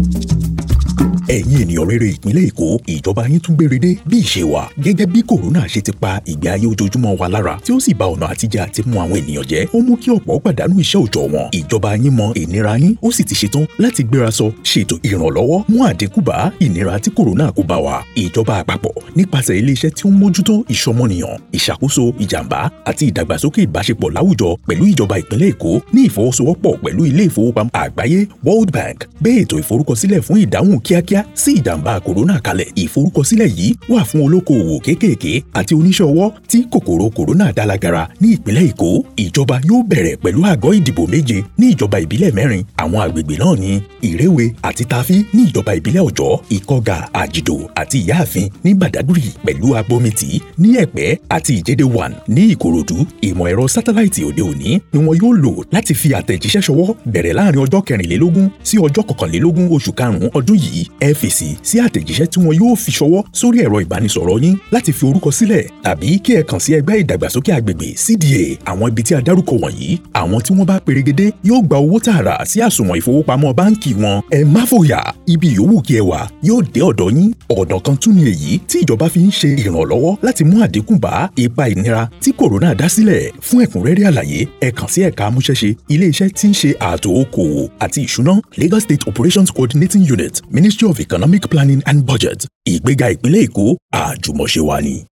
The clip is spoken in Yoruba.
ẹ̀yin ènìyàn rere ìpínlẹ̀ Èkó, ìjọba yín tún gbéredé bí ìṣe wa gẹ́gẹ́ bí kòrónà ṣe ti pa ìgbé ayé ojoojúmọ́ wa lára tí ó sì ba ọ̀nà àtijẹ àti mu àwọn ènìyàn jẹ́. Ó mú kí ọ̀pọ̀ pàdánù iṣẹ́ òòjọ́ wọn. Ìjọba yín mọ ìnira yín, ó sì ti ṣetán láti gbérasọ ṣètò ìrànlọ́wọ́ mú àdínkù bá ìnira tí kòrónà kó bá wa. Ìjọba àpapọ̀ nípasẹ̀ iléeṣẹ́ tí ó ń mójútó ìṣọmọnìyàn, ìṣàkóso ìjàmbá àti ìdàgbàsókè ìbáṣepọ̀ láwùjọ pẹ̀lú ìjọba ìpínlẹ̀ Èkó ní ìfọwọ́sowọ́pọ̀ pẹ̀lú ilé ìfowópamọ́ àgbáyé World Bank gbé ètò ìforúkọsílẹ̀ fún ìdáhùn kíákíá sí ìjàmbá kòrónà kalẹ̀. Ìforúkọsílẹ̀ yìí wà fún olókoòwò kéékèèké àti oníṣẹ́ ọwọ́ tí kòkòrò kòrónà dá lágara ní ìpínlẹ̀ Èkó. Ìjọba yóò bẹ̀rẹ̀ pẹ̀lú àgọ́ ìdìbò 7 ní ìjọba ìbílẹ̀ 4. Àwọn àgbègbè náà ní Ìrèwé àti Tafí ní ìjọba ìbílẹ̀ Ọ̀jọ́, Ìkọgà, Àjìdò àti Ìyáàfin ní Bàdágùrì pẹ̀lú Agbómitì ní Ẹ̀pẹ́ àti Ìjẹ̀dẹ̀ 1 ní Ìkòròdú. Ìmọ̀ ẹ̀rọ sátáláìtì òde òní ni wọn yóò lò láti fi àtẹ̀jíṣẹ́ ṣọwọ́ bẹ̀rẹ̀ láàrin ọjọ́ 24 sí ọjọ́ 21 oṣù karùn-ún ọdún yìí. Ẹ fèsì sí àtẹ̀jíṣẹ́ tí wọn yóò fi ṣọwọ́ sórí ẹ̀rọ ìbánisọ̀rọ̀ yín láti fi orúkọ sílẹ̀ tàbí kí ẹ kàn sí ẹgbẹ́ ìdàgbàsókè agbègbè CDA. Àwọn ibi tí a dárúkọ wọ̀nyí, àwọn tí wọ́n bá perégedé yóò gba owó tààrà sí àsùnwọ̀n ìfowópamọ́ báǹkì wọn. Ẹ má fòyà, ibi yòówù kí ẹ wà yóò dé ọ̀dọ̀ yín. Ọ̀nà kan tún ni èyí tí ìjọba fi ń ṣe ìrànlọ́wọ́ láti mú àdínkù bá ipa ìnira tí kòrónà dá sílẹ̀. Fún ẹ̀kúnrẹ́rẹ́ àlàyé, ẹ kàn sí ẹ̀ka amúṣẹ́ṣe ilé-iṣẹ́ tí ń ṣe ààtò okòwò àti ìṣúná Lagos State Operations Coordinating Unit, Ministry of Economic Planning and Budget. Ìgbéga ìpínlẹ̀ Èkó, àjùmọ̀ṣe wa ni.